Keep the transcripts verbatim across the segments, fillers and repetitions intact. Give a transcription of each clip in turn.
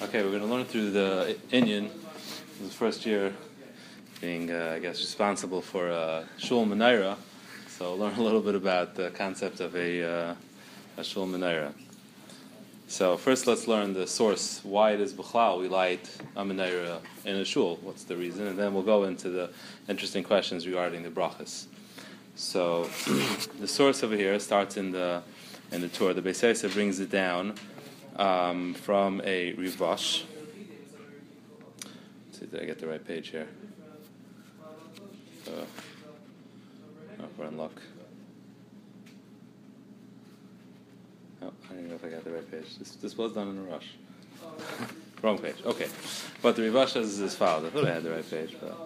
Okay, we're going to learn through the Inyan. This is the first year being, uh, I guess, responsible for uh, Shul Menorah. So learn a little bit about the concept of a, uh, a Shul Menorah. So first let's learn the source, why it is B'chlal we light a Menorah in a Shul. What's the reason? And then we'll go into the interesting questions regarding the brachas. So the source over here starts in the in the Torah. The Beis Yosef brings it down um, from a Rivash. Let's see, did I get the right page here? Uh, oh, we're in luck. Oh, I don't even know if I got the right page. This this was done in a rush. Wrong page. Okay. But the Rivash says as follows. I thought I had the right page, but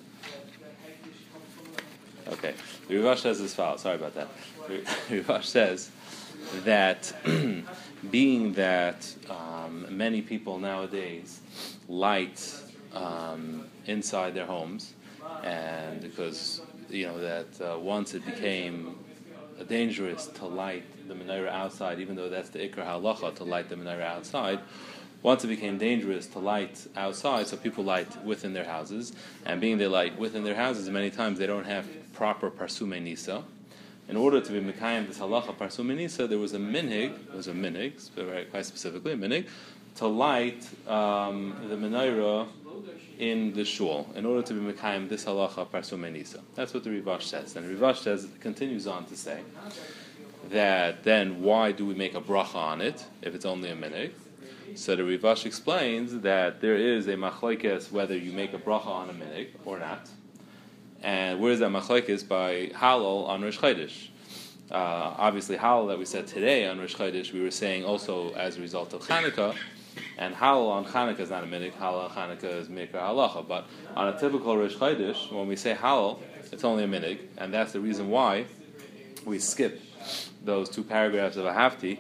okay. The Rivash says as follows. Sorry about that. The Rivash says that being that um, many people nowadays light um, inside their homes, and because you know that uh, once it became dangerous to light the menorah outside, even though that's the ikar halacha to light the menorah outside. Once it became dangerous to light outside, so people light within their houses, and being they light within their houses, many times they don't have proper parsumei nisa. In order to be mekayim this halacha parsumei nisa, there was a minhig, there was a minhig, quite specifically a minhig, to light um, the menorah in the shul, in order to be mekayim this halacha parsumei nisa. That's what the Rivash says. And the Rivash says, continues on to say, that then why do we make a bracha on it, if it's only a minhig? So the Rivash explains that there is a machlokes whether you make a bracha on a minhig or not. And where is that machlokes? By halal on Rosh Chodesh. Uh, obviously, halal that we said today on Rosh Chodesh, we were saying also as a result of Chanukah. And halal on Chanukah is not a minhig. Halal on Chanukah is mikra halacha. But on a typical Rosh Chodesh, when we say halal, it's only a minhig, and that's the reason why we skip those two paragraphs of a hafti.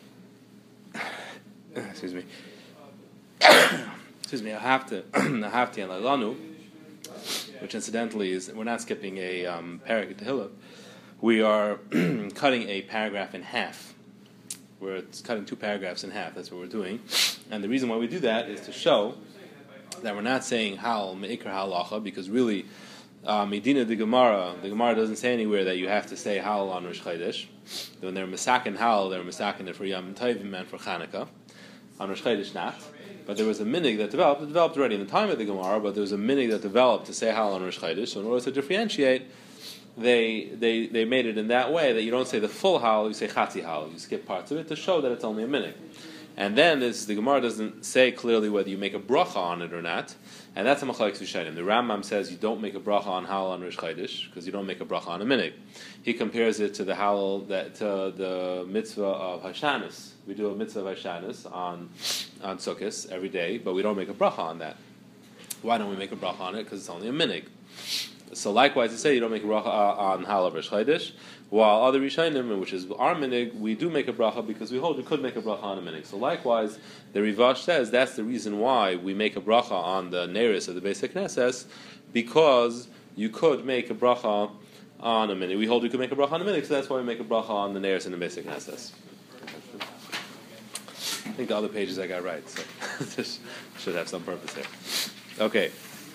Excuse me. Excuse me. A hafti, a hafti and lailanu, which incidentally is we're not skipping a um, paragraph tehillah. We are cutting a paragraph in half. We're cutting two paragraphs in half. That's what we're doing, and the reason why we do that is to show that we're not saying hal meikar halacha, because really, uh, Medina the Gemara, the Gemara doesn't say anywhere that you have to say hal on Rosh Chodesh. When they're masakin hal, they're masakin it for Yom Tovim and for Chanukah. On Rosh Chodesh not. But there was a minhig that developed. It developed already in the time of the Gemara, but there was a minhig that developed to say hal on Rosh Chodesh. So in order to differentiate, they they they made it in that way that you don't say the full hal, you say chatzi hal. You skip parts of it to show that it's only a minhig. And then this, the Gemara doesn't say clearly whether you make a bracha on it or not. And that's a machlokes rishonim. The Rambam says you don't make a bracha on hal on Rosh Chodesh because you don't make a bracha on a minhig. He compares it to the hal that to the mitzvah of Hashanus. We do a mitzvah of Hashanus on on Sukkot every day, but we don't make a bracha on that. Why don't we make a bracha on it? Because it's only a minhig. So likewise, to say you don't make a bracha on hal of Rosh Chodesh, while other rishonim, which is our minhig, we do make a bracha because we hold you could make a bracha on a minhig. So likewise, the Rivash says that's the reason why we make a bracha on the neiros of the Beis Knesses, because you could make a bracha on a minhig. We hold you could make a bracha on a minhig, so that's why we make a bracha on the neiros in the Beis Knesses. I think the other pages I got right, so this should have some purpose here. Okay.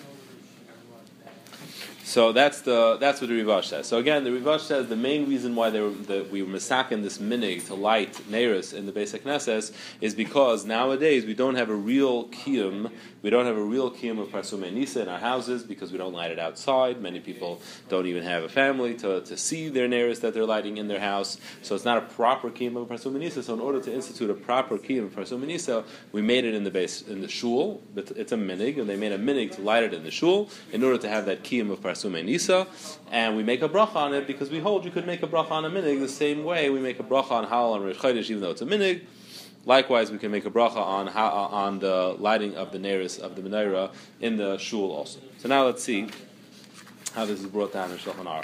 So that's the that's what the Rivash says. So again, the Rivash says the main reason why they were, the, we were masakin this minhig to light neiros in the Beis Knesses is because nowadays we don't have a real kiyum, we don't have a real kiyum of parsumei nisa in our houses because we don't light it outside. Many people don't even have a family to, to see their neiros that they're lighting in their house. So it's not a proper kiyum of parsumei nisa. So in order to institute a proper kiyum of parsumei nisa, we made it in the base in the shul, but it's a minhig, and they made a minhig to light it in the shul in order to have that kiyum of parsumei nisa, and we make a bracha on it because we hold you could make a bracha on a minhig the same way we make a bracha on hal on Rosh Chodesh, even though it's a minhig. Likewise, we can make a bracha on on the lighting of the neiros of the menorah in the shul also. So now let's see how this is brought down in Shulchan Aruch.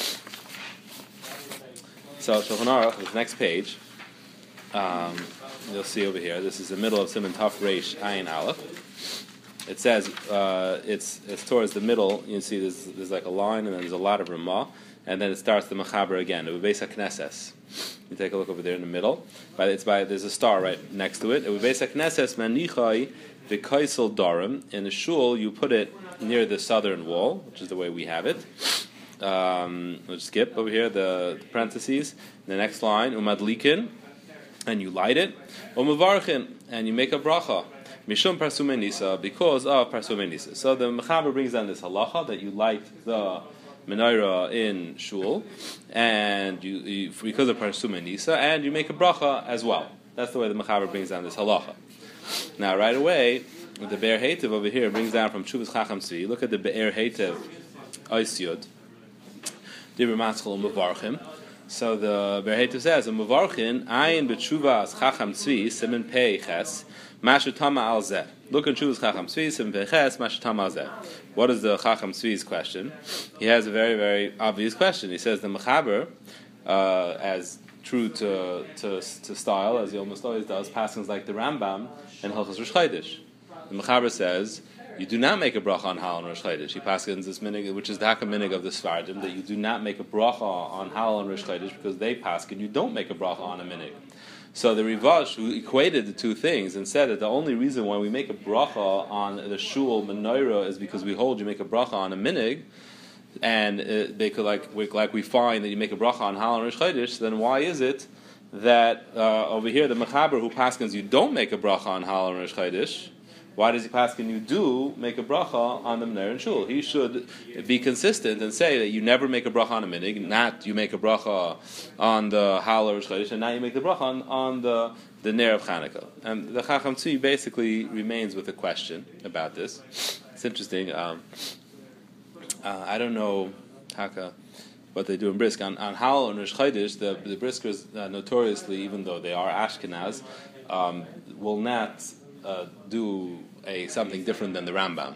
So Shulchan Aruch, this next page, um, you'll see over here. This is the middle of Siman Taf Reish Ayin Aleph. It says uh, it's it's towards the middle. You see, there's there's like a line, and then there's a lot of Ramah, and then it starts the Mechaber again. The Beis Knesses. You take a look over there in the middle. By, it's by there's a star right next to it. It would be Knesses Manichai V'Kaisel Darim. In the shul, you put it near the southern wall, which is the way we have it. Um, we'll just skip over here the, the parentheses. The next line, Umadlikin, and you light it. Umavarchin, and you make a bracha. Mishum Parsume Nisa, because of Parsume Nisa. So the Mechaber brings down this halacha that you light the menorah in shul, and you, you because of Parsume Nisa, and you make a bracha as well. That's the way the Mechaber brings down this halacha. Now, right away, the Be'er Heitev over here brings down from Chuvas Chacham Tzvi. Look at the Be'er Heitev Oisyod. Dibur Matzchel Mevarchim. So the Be'er Heitev says, Mevarchin Ayin B'Chuvas Chacham Tzvi Simen Pei Ches Mashatama Al Zeh. Look at Chuvas Chacham Tzvi Simen Pei Ches Mashatama Al Zeh. What is the Chacham Tzvi's question? He has a very, very obvious question. He says the Mechaber, uh, as true to, to to style, as he almost always does, passings like the Rambam and Hilchos Rosh Chodesh. The Mechaber says you do not make a bracha on Halal and Rosh Chodesh. He passes this minig, which is the Hakam minig of the Sfardim, that you do not make a bracha on Halal and Rosh Chodesh because they pass and you don't make a bracha on a minig. So the Rivash, who equated the two things and said that the only reason why we make a bracha on the shul menorah is because we hold you make a bracha on a minig, and uh, they could like like we find that you make a bracha on Halal and Rosh Chodesh. Then why is it that uh, over here the Mechaber who paskins you don't make a bracha on Halal and Rosh Chodesh? Why does he paskin you do make a bracha on the menorah and shul? He should be consistent and say that you never make a bracha on a minig, not you make a bracha on the Halal or Rosh Chodesh, and now you make the bracha on, on the the ner of Chanukah. And the Chacham Tzvi basically remains with a question about this. It's interesting. Um, uh, I don't know Taka what they do in Brisk on, on Halal and Rosh Chodesh. The the Briskers uh, notoriously, even though they are Ashkenaz, um, will not Uh, do a something different than the Rambam.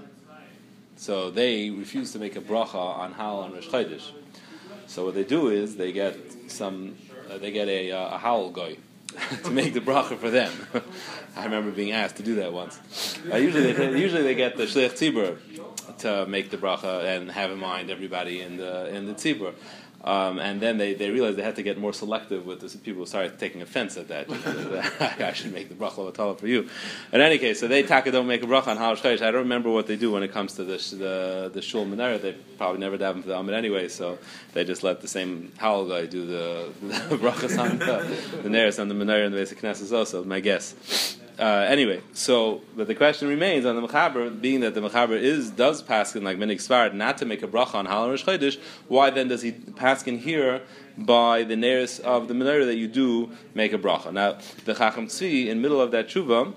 So they refuse to make a bracha on Halal and Rosh Chodesh. So what they do is they get some, uh, they get a, uh, a Halal guy to make the bracha for them. I remember being asked to do that once. Uh, usually, they, usually they get the Shliach Tzibur to make the bracha and have in mind everybody in the in the Tzibur. Um, and then they, they realized they had to get more selective with this. People started taking offense at that. I should make the bracha l'vatala for you. In any case, so they taka don't make a bracha on Halal Chodesh. I don't remember what they do when it comes to the the, the shul menorah. They probably never daven for the Amid anyway, so they just let the same Halal guy do the, the brachas on the, the neres on the menorah and the basic knesses also. My guess. Uh, anyway, so but the question remains on the Mechaber, being that the Mechaber is does paskin like Minig Sfard not to make a bracha on Halal Rosh Chodesh. Why then does he paskin here by the nearest of the menorah that you do make a bracha? Now the Chacham Tzvi in middle of that tshuva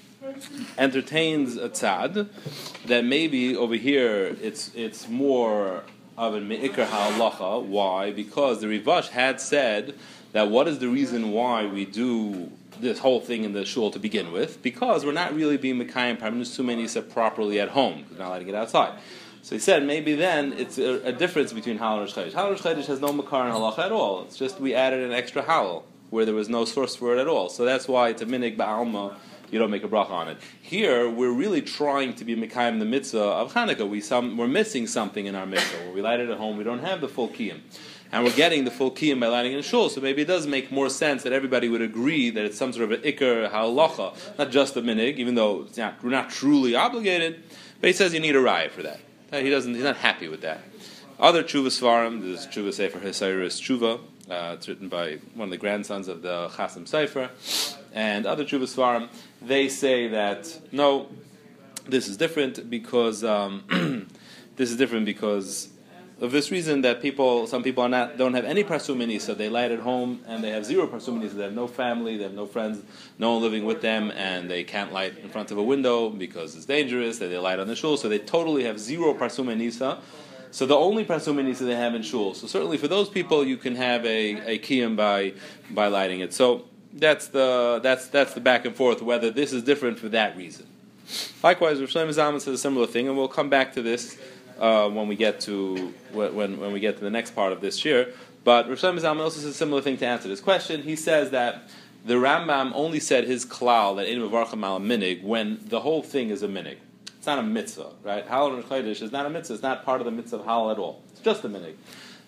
entertains a tzad that maybe over here it's it's more of an meikar halacha. Why? Because the Rivash had said that what is the reason why we do this whole thing in the shul to begin with, because we're not really being Mekayim Parnusum Nisa properly at home, because we're not letting it outside. So he said maybe then it's a, a difference between Halal and Rosh Chodesh. Halal and Rosh Chodesh has no Makar and Halacha at all. It's just we added an extra Halal where there was no source for it at all. So that's why it's a Minig Ba'alma, you don't make a bracha on it. Here, we're really trying to be Mekayim the mitzvah of Chanukah. We some, we're missing something in our mitzvah. Where we light it at home, we don't have the full kiyum. And we're getting the full kiyum by lighting in a shul, so maybe it does make more sense that everybody would agree that it's some sort of an ikar halacha, not just a minig, even though it's not, we're not truly obligated. But he says you need a raya for that. He doesn't. He's not happy with that. Other tshuva svarim, there's tshuva sefer Hesairis tshuva. Uh, it's written by one of the grandsons of the Chasim Sefer, and other tshuva svarim. They say that no, this is different because um, this is different because. Of this reason that people, some people are not, don't have any parsumini, so they light at home, and they have zero parsumini, so they have no family, they have no friends, no one living with them, and they can't light in front of a window because it's dangerous, that they light on the shul, so they totally have zero parsumini. So the only parsumini they have in shul. So certainly for those people, you can have a, a kiyum by by lighting it. So that's the that's that's the back and forth, whether this is different for that reason. Likewise, Rav Shlomo Zalman says a similar thing, and we'll come back to this Uh, when we get to when when we get to the next part of this year. But Rav Shlomo Zalman also says a similar thing to answer this question. He says that the Rambam only said his klal that in mevarchim al minig when the whole thing is a minig. It's not a mitzvah, right? Halal and Chodesh is not a mitzvah. It's not part of the mitzvah of halal at all. It's just a minig.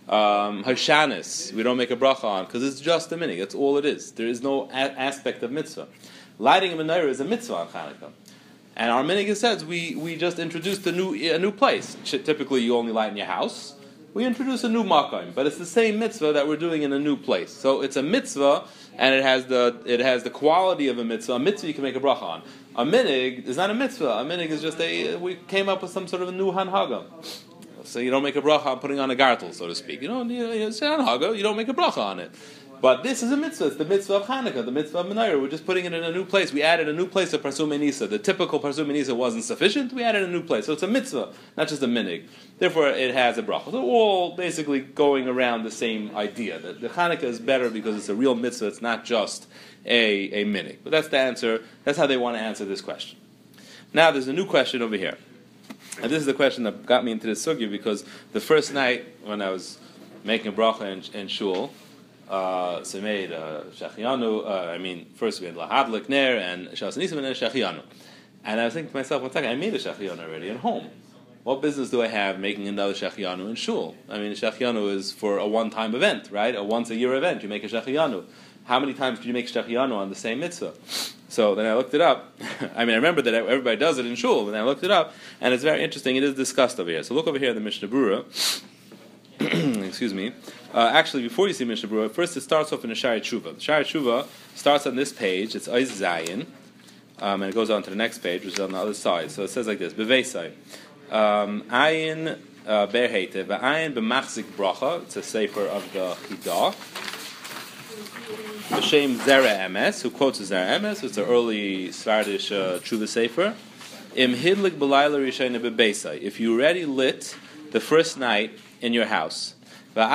Um, Hashanis, we don't make a bracha on because it's just a minig. That's all it is. There is no a- aspect of mitzvah. Lighting a menorah is a mitzvah on Chanukah. And our minig says we, we just introduced a new a new place. Typically, you only light in your house. We introduce a new makom, but it's the same mitzvah that we're doing in a new place. So it's a mitzvah, and it has the it has the quality of a mitzvah. A mitzvah you can make a bracha on. A minig is not a mitzvah. A minig is just a we came up with some sort of a new hanhaga. So you don't make a bracha on putting on a gartel, so to speak. You don't, you know, it's hanhaga. You don't make a bracha on it. But this is a mitzvah. It's the mitzvah of Hanukkah, the mitzvah of Menorah. We're just putting it in a new place. We added a new place of Parsum Nisa. The typical Parsum Nisa wasn't sufficient. We added a new place. So it's a mitzvah, not just a minig. Therefore, it has a bracha. So all basically going around the same idea. That the Hanukkah is better because it's a real mitzvah. It's not just a, a minig. But that's the answer. That's how they want to answer this question. Now, there's a new question over here. And this is the question that got me into this sugya because the first night when I was making a bracha in, in shul, Uh, so we made uh, Shechianu, uh, I mean, first we had Lahadlik Ner and Shas Nisim and then Shechianu. And I was thinking to myself, one second, I made a Shechianu already at home. What business do I have making another Shechianu in shul? I mean, Shechianu is for a one-time event, right? A once-a-year event. You make a Shechianu. How many times do you make Shechianu on the same mitzvah? So then I looked it up. I mean, I remember that everybody does it in shul, and I looked it up, and it's very interesting. It is discussed over here. So look over here in the Mishnah Berurah. Excuse me. Uh, actually, before you see Mishnah Berurah, first it starts off in the Shari Tshuva. The Shari Tshuva starts on this page. It's Ois Zayin, um, and it goes on to the next page, which is on the other side. So it says like this: Beveisai, Ayin Berheite, V'Ayin B'Machzik Bracha. It's a sefer of the Chidah. B'Shem Zera Emes, who quotes Zera Emes. It's an early Svardish uh, Tshuva sefer. Im Hidlik B'Layla Rishayna Bebeisai. If you already lit the first night in your house. And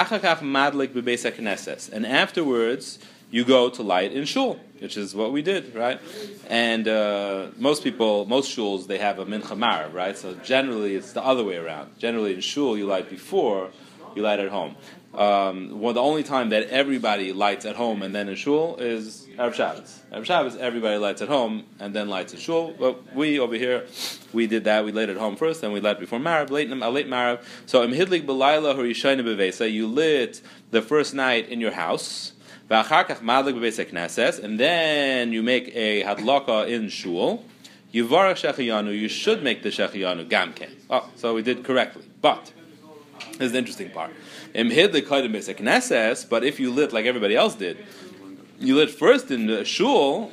afterwards, you go to light in shul, which is what we did, right? And uh, most people, most shuls, they have a mincha marav, right? So generally, it's the other way around. Generally, in shul, you light before, you light at home. Um, well, the only time that everybody lights at home and then in shul is Erev Shabbos. Erev Shabbos, everybody lights at home and then lights at shul. But we over here, we did that. We lit at home first, then we light before Marav, late, uh, late Marav. So im hidlik b'layla hurishayna b'veisa, you lit the first night in your house. V'achar kach madlik b'veisa knesses, and then you make a hadlaka in shul. Yivarach shechiyanu, you should make the shechiyanu gamken. Oh, so we did correctly. But here's the interesting part. But if you lit like everybody else did, you lit first in the shul,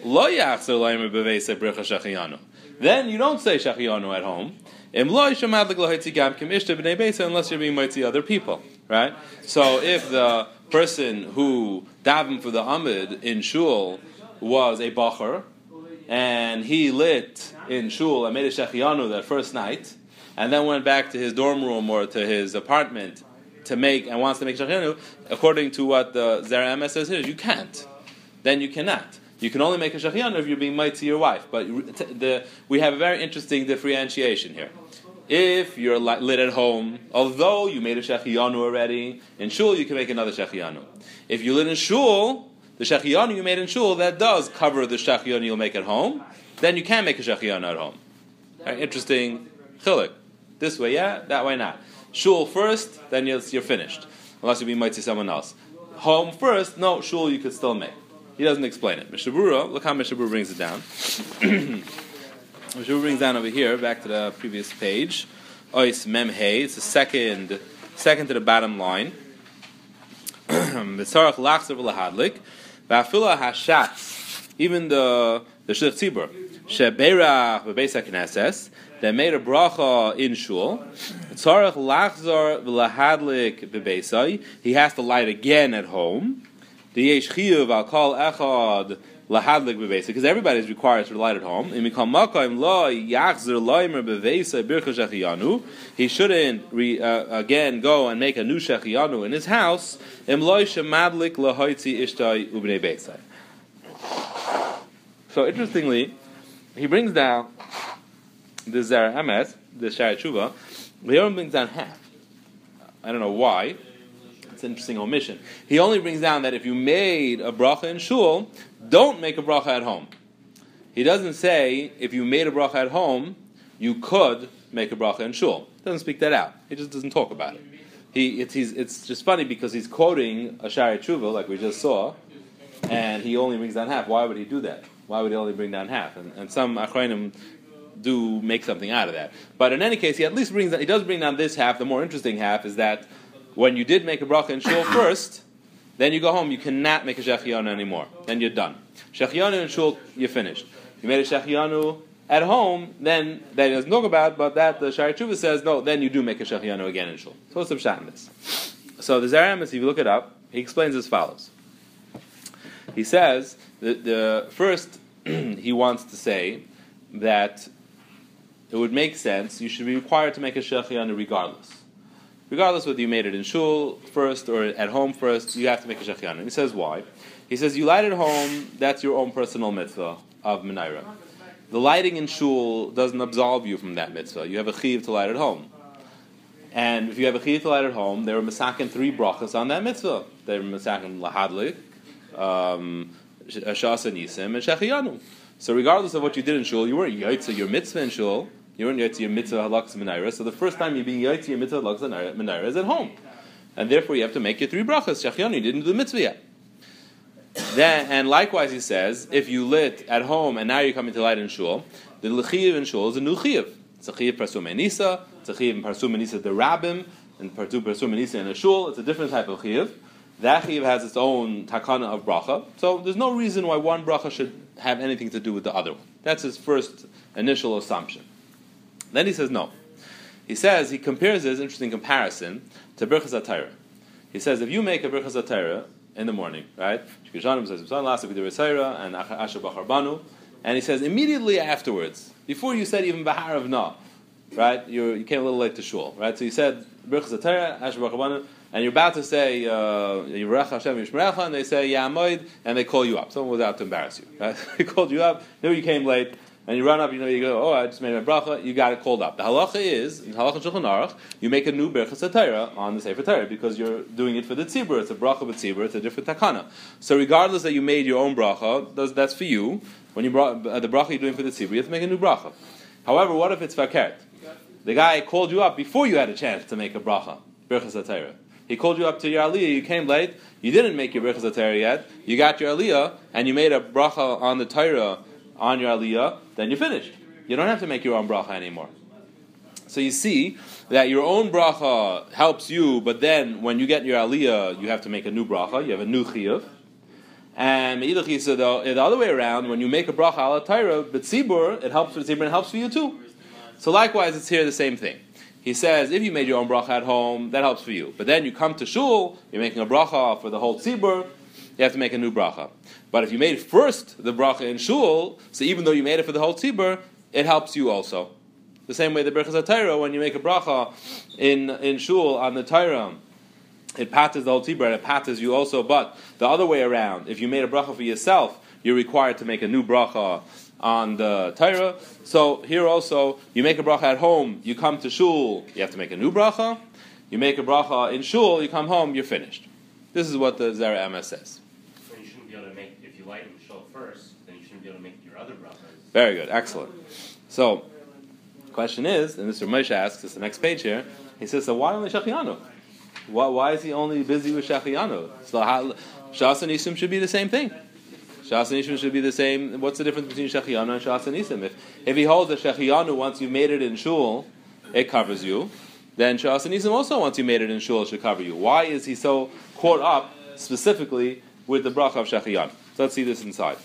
then you don't say shechiyanu at home, unless you're being mighty other people, right? So if the person who davened for the Amid in shul was a bacher, and he lit in shul and made a shechiyanu that first night, and then went back to his dorm room or to his apartment to make and wants to make shechiyanu, according to what the Zera Emes says here, you can't. Then you cannot. You can only make a shechiyanu if you're being might to your wife. But the, we have a very interesting differentiation here. If you're lit at home, although you made a shechiyanu already, in shul you can make another shechiyanu. If you lit in shul, the shechiyanu you made in shul, that does cover the shechiyanu you'll make at home, then you can make a shechiyanu at home. Very interesting chiluk. This way, yeah, that way, not. Shul first, then you're, you're finished. Unless you be might to someone else. Home first, no, shul you could still make. He doesn't explain it. Mishnah Berurah, look how Mishnah Berurah brings it down. Mishnah Berurah brings down over here, back to the previous page. Ois Mem Hey, it's the second, second to the bottom line. B'tzarach lachzer v'lahadlik, v'afila hashatz, even the the shlich tzibur, shebeirach v'beis hakneses, they made a bracha in shul. Tzarech lachzor v'lahadlik b'beisai. He has to light again at home. The yesh chiyuv al kol echad lahadlik b'beisai, because everybody is required to light at home. He shouldn't re, uh, again go and make a new shechiyanu in his house. So interestingly, he brings down the Zera Emes, the Shari Tshuva, he only brings down half. I don't know why. It's an interesting omission. He only brings down that if you made a bracha in shul, don't make a bracha at home. He doesn't say if you made a bracha at home, you could make a bracha in shul. He doesn't speak that out. He just doesn't talk about it. he it's he's, it's just funny because he's quoting a Shari Tshuva like we just saw, and he only brings down half. Why would he do that? Why would he only bring down half? And, and some Achrayim do make something out of that. But in any case, he at least brings he does bring down this half. The more interesting half is that when you did make a bracha in shul first, then you go home. You cannot make a shechianu anymore. Then you're done. Shechianu in shul, you're finished. You made a shechianu at home, then that he doesn't talk about, but that the Shari Tshuva says no. Then you do make a shechianu again in shul. So what's the pshat in this? So the Zera Emes, if you look it up, he explains as follows. He says that the first he wants to say that it would make sense you should be required to make a shechianu regardless. Regardless whether you made it in shul first or at home first, you have to make a shechianu. And he says why? He says you light at home, that's your own personal mitzvah of menorah. The lighting in shul doesn't absolve you from that mitzvah. You have a chiv to light at home. And if you have a chiv to light at home, there are masakin three brachas on that mitzvah. There are masakin lahadlik, um, shas nisim, and shechianu. So regardless of what you did in shul, you weren't yotze your mitzvah in shul, you weren't yotze your mitzvah halakas menorah. So the first time you're being yotze your mitzvah halakas menorah is at home. And therefore you have to make your three brachas. Shechianu, you didn't do the mitzvah yet. Then, and likewise he says, if you lit at home and now you're coming to light in shul, the l'chiv in shul is a new chiv. It's a chiv parsum enisa, it's a chiv parsum enisa the rabbim, and parsum enisa in a shul. It's a different type of chiv. That chiv has its own takana of bracha, so there's no reason why one bracha should have anything to do with the other one. That's his first initial assumption. Then he says no. He says, he compares this interesting comparison to Birchas HaTorah. He says, if you make a Birchas HaTorah in the morning, right? And Asher Bachar Banu, and he says immediately afterwards, before you said even Bahar of Na, right? You're, you came a little late to shul, right? So you said Birchas HaTorah, Asher Bachar Banu, and you're about to say Yirach Hashem Yishmerecha, and they say Yamoid, and they call you up. Someone was out to embarrass you, right? They called you up. Knew you came late. And you run up, you know, you go, oh, I just made my bracha, you got it called up. The halacha is, in halacha Shulchan Aruch, you make a new Birchas HaTorah on the Sefer Torah, because you're doing it for the tzibur. It's a bracha with tzibur, it's a different takana. So regardless that you made your own bracha, that's for you. When you brought uh, the bracha you're doing for the tzibur, you have to make a new bracha. However, what if it's fakert? The guy called you up before you had a chance to make a bracha, Birchas HaTorah. He called you up to your aliyah, you came late, you didn't make your Birchas HaTorah yet, you got your aliyah, and you made a bracha on the Torah on your aliyah, then you're finished. You don't have to make your own bracha anymore. So you see that your own bracha helps you, but then when you get your aliyah, you have to make a new bracha, you have a new chiyuv. And the, the other way around, when you make a bracha ala Torah, but tzibur, it helps for the tzibur and it helps for you too. So likewise, it's here the same thing. He says, if you made your own bracha at home, that helps for you. But then you come to shul, you're making a bracha for the whole tzibur, you have to make a new bracha. But if you made first the bracha in shul, so even though you made it for the whole tzibur, it helps you also. The same way the Birchas HaTorah, when you make a bracha in, in shul on the Torah, it patters the whole tzibur and it patters you also. But the other way around, if you made a bracha for yourself, you're required to make a new bracha on the Torah. So here also, you make a bracha at home, you come to shul, you have to make a new bracha. You make a bracha in shul, you come home, you're finished. This is what the Zera Emes says. So you shouldn't be able to make, if you light in shul first, then you shouldn't be able to make your other brachas. Very good, excellent. So, the question is, and Mister Moshe asks, it's the next page here, he says, so why only shechianu? Why, why is he only busy with shechianu? So Shas and Nisim should be the same thing. Shas and Nisim should be the same. What's the difference between shechianu and Shas and Nisim? If, if he holds that shechianu, once you made it in shul, it covers you, then Shas and Nisim also, once you made it in shul, it should cover you. Why is he so caught up specifically with the bracha of shechianu? So let's see this inside.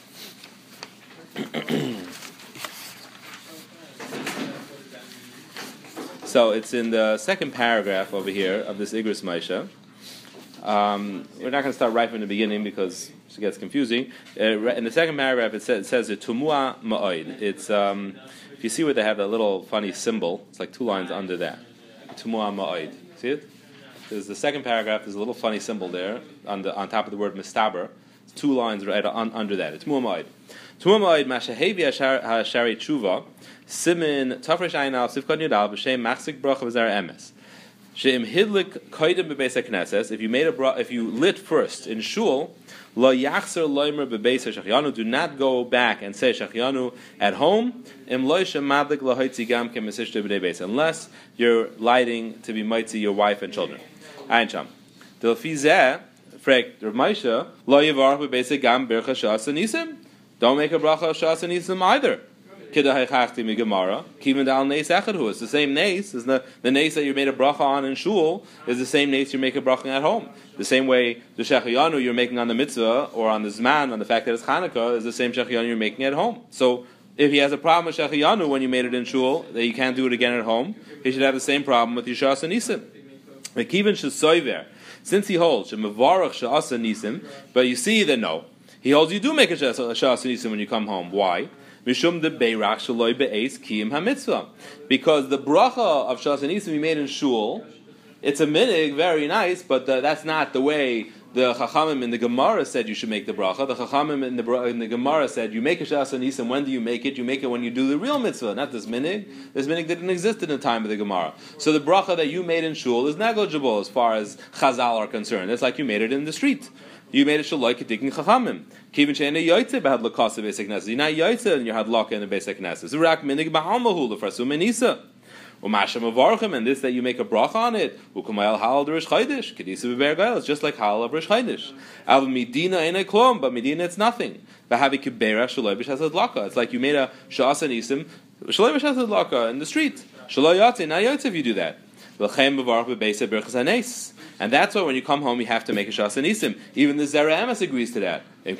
So it's in the second paragraph over here of this Igros Moshe. Um, we're not going to start right from the beginning because it gets confusing. Uh, in the second paragraph, it says, it says Tumua Ma'oid. It's um, if you see where they have that little funny symbol, it's like two lines under that. Tumua Ma'oid. See it? There's the second paragraph. There's a little funny symbol there on the on top of the word mistaber. It's two lines right on, under that. It's Tumua Ma'oid. Tumua Ma'oid Mashahevi Hashari Tshuva Simin Tafresh Ayin Al Sifkon Yudal B'Shem Machzik Bracha V'Zera Emes. She'im hidlik koydem bebeis hakneses. If you made a bra- if you lit first in shul, lo yachzer loimer bebeis shachianu. Do not go back and say shachianu at home. Im lo shemadlik lahoitzi gam kemesishte b'dei beis. Unless you're lighting to be mitzi your wife and children. Ayin sham. Del fizeh frek Rav Moshe lo yivarach bebeis gam bercha shas anisim. Don't make a bracha shas anisim either. It's the same nace. Is the, the nace that you made a bracha on in shul is the same nace you make a bracha at home. The same way the shechiyanu you're making on the mitzvah or on the zman, on the fact that it's Chanukah, is the same shechiyanu you're making at home. So if he has a problem with shechiyanu when you made it in shul, that you can't do it again at home, he should have the same problem with Yishas and Nisim. Since he holds Shemavarach Sha'asa Nisim, but you see that no, he holds you do make a Sha'asa Nisim when you come home. Why? Mishum de beirach shaloi be'eis kiyim hamitzvah. Because the bracha of Shas Anisim we made in shul, it's a minig, very nice, but the, that's not the way the Chachamim in the Gemara said you should make the bracha. The Chachamim in the, in the Gemara said you make a Shas Anisim. When do you make it? You make it when you do the real mitzvah, not this minig. This minig didn't exist in the time of the Gemara. So the bracha that you made in shul is negligible as far as Chazal are concerned. It's like you made it in the street. You made it shaloi kedikin chachamim. Kivin she'ena yoytze behad lakasa beis hakneses. You're not yoytze and you had laka in the beis hakneses. Urak minig b'halmahu lefrasu menisa. Umashem avarchim, and this that you make a bracha on it. Ukumayal halal de Rish Chodesh. Kedisa beber gael. It's just like halal of Rish Chodesh. Al medina ena klom, but medina it's nothing. B'havi kibera shaloi b'shasad laka. It's like you made a shas anisim shaloi b'shasad laka in the street. Shaloi yotze, not yoytze if you do that. L'chem b'varch b'beis berchas hanes. And that's why when you come home, you have to make a Shas Anisim. Even the Zera Emes agrees to that. If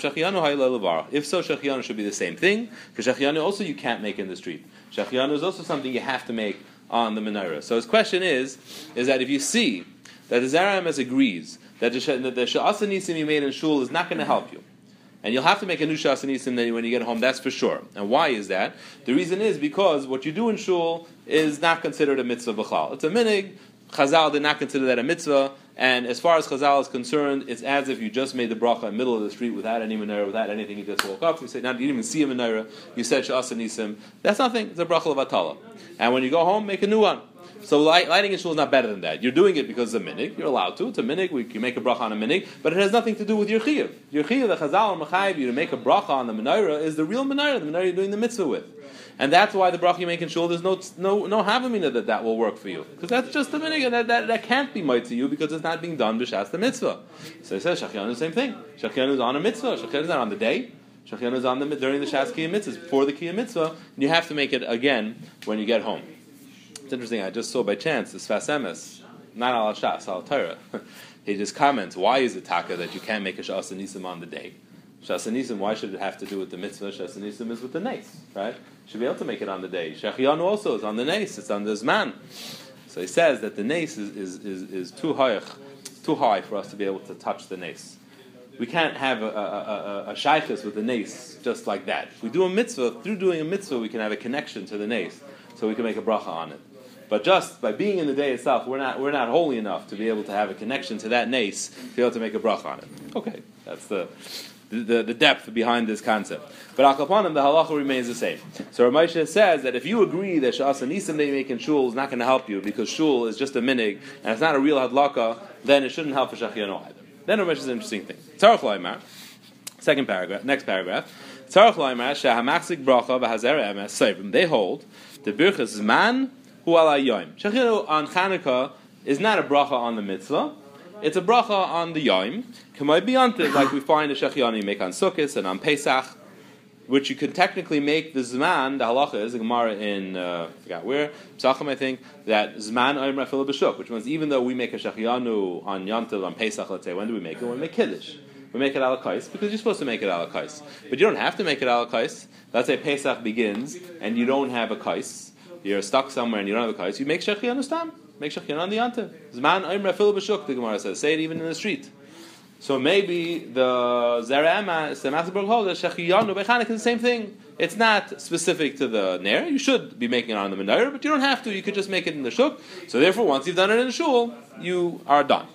so, Shachianu should be the same thing, because Shachianu also you can't make in the street. Shachianu is also something you have to make on the menorah. So his question is, is that if you see that the Zera Emes agrees that the Shas Anisim you made in shul is not going to help you, and you'll have to make a new Shas Anisim when you get home, that's for sure. And why is that? The reason is because what you do in shul is not considered a mitzvah b'chlal. It's a minig. Chazal did not consider that a mitzvah, and as far as Chazal is concerned, it's as if you just made the bracha in the middle of the street without any menorah, without anything. You just woke up. You say, "Not you didn't even see a menorah." You said Shas Anisim. That's nothing. It's a bracha of Atala. And when you go home, make a new one. So light, lighting in shul is not better than that. You're doing it because it's a minig. You're allowed to. It's a minig. We can make a bracha on a minig, but it has nothing to do with your chiyuv. Your chiyuv, the Chazal or Mechayiv you to make a bracha on the menorah is the real menorah, the menorah you're doing the mitzvah with. And that's why the bracha you make in shul, there's no no no havamina that that will work for you, because that's just the minig, and that, that, that can't be might to you because it's not being done b'shas the mitzvah. So he says Shachianu the same thing. Shachianu is on a mitzvah. Shachianu is not on the day. Shachianu is on the during the shas kiyam mitzvahs, before the kiyam mitzvah, and you have to make it again when you get home. It's interesting. I just saw by chance the Sfas Emes, not al shas al Torah. He just comments, why is it taka that you can't make a Shas Anisim on the day? Shas Anisim, why should it have to do with the mitzvah? Shas Anisim is with the nace, right? You should be able to make it on the day. Shechianu also is on the nace, it's on the zman. So he says that the nace is, is, is, is too high, too high for us to be able to touch the nace. We can't have a, a, a, a shaykhus with the nace just like that. If we do a mitzvah, through doing a mitzvah, we can have a connection to the nace, so we can make a bracha on it. But just by being in the day itself, we're not we're not holy enough to be able to have a connection to that nace to be able to make a bracha on it. Okay, that's the the, the depth behind this concept. But al kapanim, the halacha remains the same. So Rav Moshe says that if you agree that Shas Anisim that you make in shul is not going to help you because shul is just a minig and it's not a real hadlaka, then it shouldn't help for Shachianu either. Then Rav Moshe is an interesting thing. Tzarech Laimar, second paragraph, next paragraph. Tzarech Laimar shehamaxik bracha v'hazera emes seivim. They hold the birchas zman hu ala yom. Shachianu on Chanukah is not a bracha on the mitzvah. It's a bracha on the yom. Kamay biyantiv, like we find the Shachianu make on Sukkot and on Pesach, which you can technically make the zman. The halacha is the Gemara in uh, I forgot where Pesachim, I think, that zman oim rafil b'shuk, which means even though we make a Shachianu on Yantiv on Pesach, let's say, when do we make it? When we make Kiddush. We make it ala kais because you're supposed to make it ala kais, but you don't have to make it ala kais. Let's say Pesach begins and you don't have a kais. You're stuck somewhere and you don't have a kais. You make Shachianu stam. Make Shachianu on the Yantiv. Zman oim rafil b'shuk. The Gemara says, say it even in the street. So maybe the Zera Emes, the Matzberg holds that Shachianu by Chanukah is the same thing. It's not specific to the Ner. You should be making it on the Menorah, but you don't have to. You could just make it in the Shuk. So therefore, once you've done it in the Shul, you are done.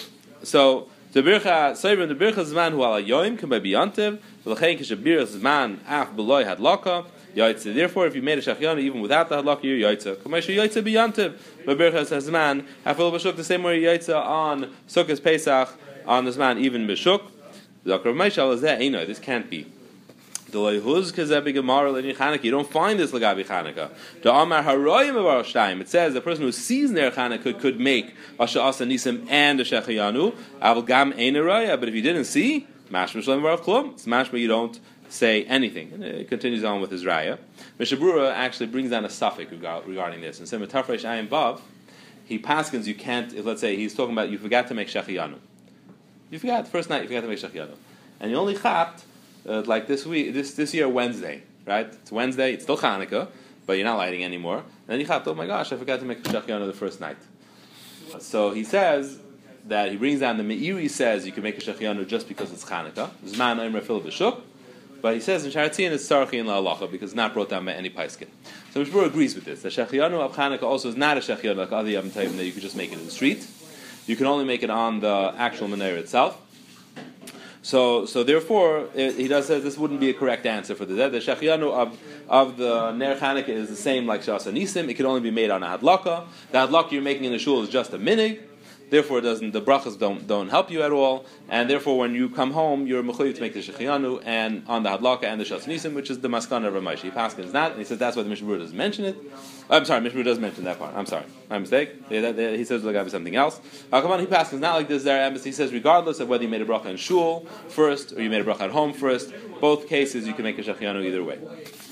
So the Bircha Seivim, the Bircha Zman hu ala Yoim can be Yantiv. V'lechein kishabir Zman af beloy hadlaka. Yaitze. Therefore, if you made a Shechianu even without the Hadlaka, you're Yaitze. Kamesha Yaitze B'yantiv, B'berchas Hazman, Hafil B'shuk, the same way Yaitze on Sukkot Pesach, on the Zman, even B'shuk. The Rav Meishal is there, Eino, this can't be. You don't find this Lagabi Chanukah. The Amar Haroyim of Arashtaim. It says the person who sees Ner Chanukah could make Asha Asa Nisim and a Shechayanu. Aval Gam Ein Araya. But if you didn't see, Mashma Shalom Baruch Klum. It's Mashma you don't say anything. And it continues on with his Raya. Mishabura actually brings down a suffix regarding this. And says Metafresh Ayin Vav, he paskins you can't. If, let's say he's talking about you forgot to make Shechayanu. You forgot the first night. You forgot to make Shechayanu, and you only chapped. Uh, like this week, this this year Wednesday, right? It's Wednesday. It's still Hanukkah, but you're not lighting anymore. And then you thought, oh my gosh, I forgot to make a shechiyanu the first night. So he says that he brings down the Meiri says you can make a shechiyanu just because it's Hanukkah. Zman omer fil b'shuk, but he says in Sharatzian it's sarchi in la'alacha because it's not brought down by any paiskin. So Mishmur agrees with this. The shechiyanu of Hanukkah also is not a shechiyanu like other Yom Tovim that you could just make it in the street. You can only make it on the actual menorah itself. So, so therefore, it, he does say this wouldn't be a correct answer for the The Shechiyanu of, of the Ner Chanukah is the same like Shas Nisim. It can only be made on a Hadlaka. The Hadlaka you're making in the shul is just a minig. Therefore, it doesn't the brachas don't don't help you at all. And therefore, when you come home, you're mechuyev to make the Shechiyanu and on the Hadlaka and the Shas Nisim, which is the Maskana of Ramaishi. He paskins that, and he says that's why the Mishnah Berurah doesn't mention it. I'm sorry, Mishnah Berurah does mention that part. I'm sorry, my mistake. He says look, I have something else. Uh, come on, he paskins not like this. There, he says regardless of whether you made a bracha in shul first or you made a bracha at home first, both cases you can make a Shechiyanu either way.